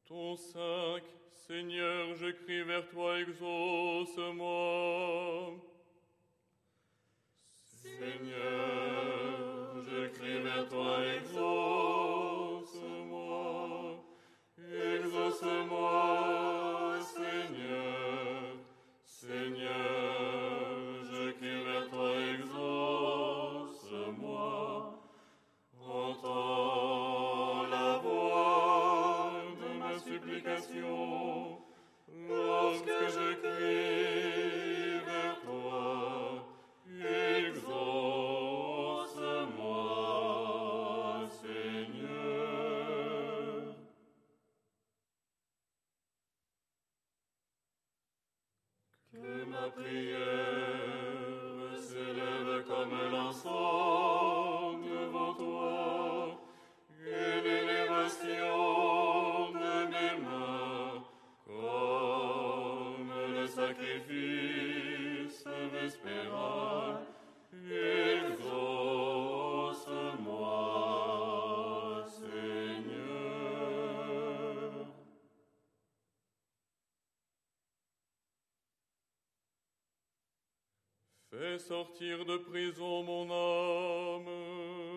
Ton 5, Seigneur, je crie vers toi, exauce-moi. Seigneur, je crie vers toi, exauce-moi. Exauce-moi, Seigneur. Seigneur, je crie vers toi, exauce-moi. Entends la voix de ma supplication lorsque je crie vers toi. Exauce-moi, Seigneur. Que ma prière s'élève comme l'encens devant toi, et l'élévation de mes mains comme le sacrifice vespéral. Exauce-moi, Seigneur. Fais sortir de prison mon âme.